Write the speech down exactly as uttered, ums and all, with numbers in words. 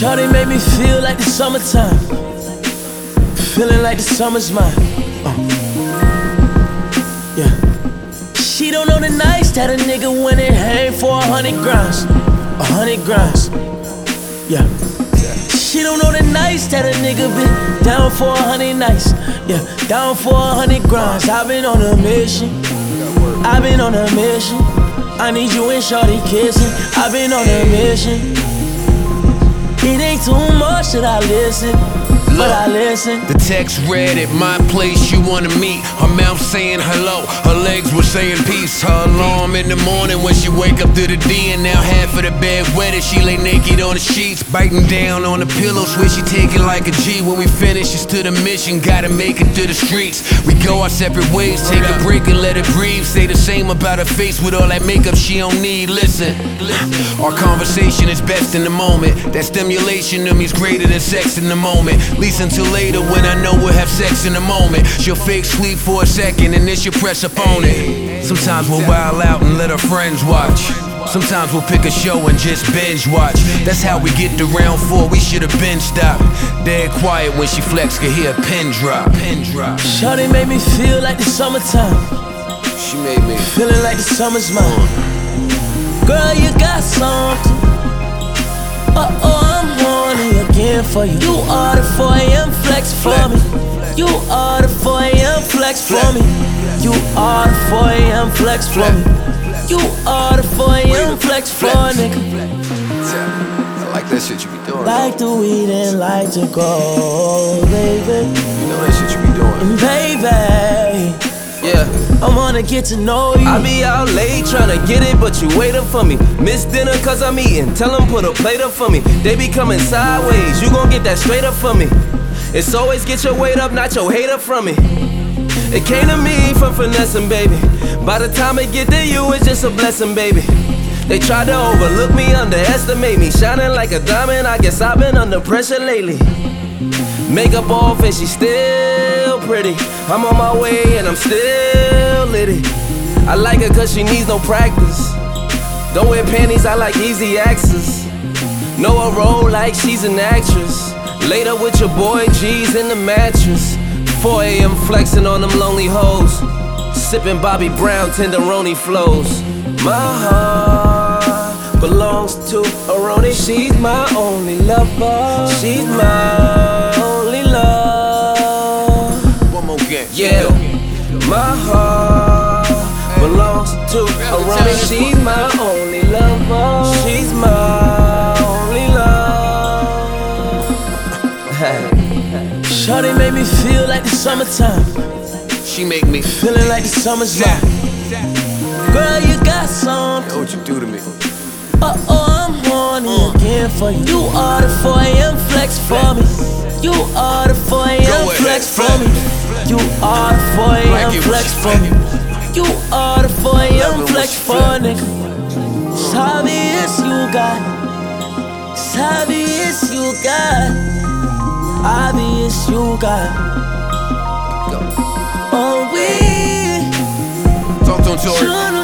Shawty make me feel like the summertime, feeling like the summer's mine. uh. Yeah. She don't know the nights that a nigga went and hang for a hundred grinds, a hundred grinds. Yeah. She don't know the nights that a nigga been down for a hundred nights. Yeah, down for a hundred grinds. I've been on a mission. I've been on a mission. I need you and shorty kissing. I've been on a mission. It ain't too much that I listen, but I listen. The text read at my place you wanna meet. Her mouth saying hello, her legs were saying peace. Her alarm in the morning when she wake up to the D. And now half of the bed wetted, she lay naked on the sheets, biting down on the pillow, swear she take it like a G. When we finish, it's to the mission, gotta make it to the streets. We go our separate ways, take a break and let it breathe. Say the same about her face with all that makeup she don't need. Listen, our conversation is best in the moment. That stimulation to me's greater than sex in the moment. At least until later when I know we'll have sex in a moment. She'll fake sleep for a second and then she'll press up on it. Sometimes we'll wild out and let her friends watch. Sometimes we'll pick a show and just binge watch. That's how we get to round four, we should've been stopped. Dead quiet when she flex, could hear a pin drop. Pin drop. Shawty made me feel like the summertime. She made me feeling like the summer's mine. Girl, you got something. Uh-oh, I'm horny again for you. You are the four A M flex for me. You are the four A M flex for me. You are the four A M flex for me. You are the four A M flex for a nigga. I like that shit you be doing. Like the weed and like to go, baby. You know that shit you be doing. And baby, yeah, I wanna get to know you. I be out late tryna get it, but you waiting for me. Miss dinner cause I'm eating, tell them put a plate up for me. They be coming sideways, you gon' get that straight up for me. It's always get your weight up, not your hate up from me. It came to me from finessing, baby. By the time it get to you, it's just a blessing, baby. They tried to overlook me, underestimate me. Shining like a diamond, I guess I've been under pressure lately. Makeup off and she's still pretty. I'm on my way and I'm still litty. I like her cause she needs no practice. Don't wear panties, I like easy access. Know her role like she's an actress. Later with your boy G's in the mattress. four A M flexing on them lonely hoes. Sipping Bobby Brown tenderoni flows. My heart belongs to Aroni. She's my only lover. She's my only love. One more game. Yeah. My heart belongs to Aroni. She's my only lover. She's my only love. Shawty made me feel like the summertime. She make me feeling like the summer's mine. Girl, you got something. know what you do to me. Uh-oh, I'm horny again for you. You are the four A M flex for me. You are the four A M flex for me. You are the four A M flex for me. You are the four A M flex for a nigga. It's obvious you got. It's obvious you got. Obvious you got. Oh, we Talk to him, Tori. should've